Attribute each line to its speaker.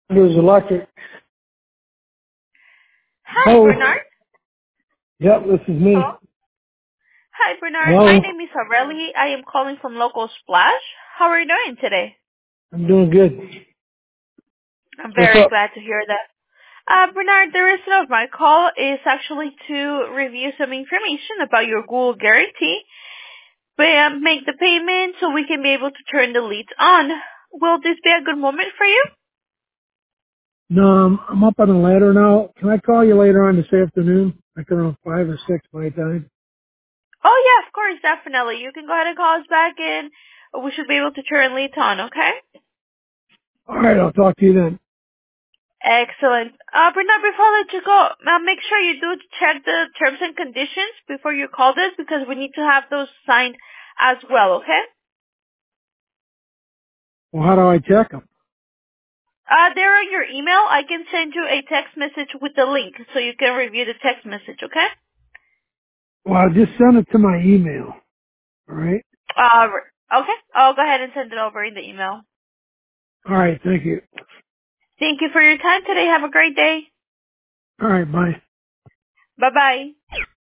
Speaker 1: There's electric.
Speaker 2: Hi,
Speaker 1: Oh,
Speaker 2: Bernard.
Speaker 1: yep, this is me.
Speaker 2: Hello. Hi, Bernard. My
Speaker 1: Hello,
Speaker 2: name is Aurelie. I am calling from Local Splash. How are you doing today?
Speaker 1: I'm doing good.
Speaker 2: I'm
Speaker 1: What's
Speaker 2: very
Speaker 1: up?
Speaker 2: glad to hear that. Bernard, the reason of my call is actually to review some information about your Google guarantee, make the payment so we can be able to turn the leads on. Will this be a good moment for you?
Speaker 1: No, I'm up on the ladder now. Can I call you later on this afternoon? Like around 5 or 6 my time?
Speaker 2: Oh, yeah, of course, definitely. You can go ahead and call us back and we should be able to turn leads on, okay?
Speaker 1: Alright, I'll talk to you then.
Speaker 2: Excellent. Bernard, before I let you go, make sure you do check the terms and conditions before you call this because we need to have those signed as well, okay?
Speaker 1: Well, how do I check them?
Speaker 2: They're in your email. I can send you a text message with the link so you can review the text message, okay?
Speaker 1: Well, just send it to my email. Alright?
Speaker 2: Okay. I'll go ahead and send it over in the email.
Speaker 1: Alright, thank you.
Speaker 2: Thank you for your time today. Have a great day.
Speaker 1: Alright, bye.
Speaker 2: Bye-bye.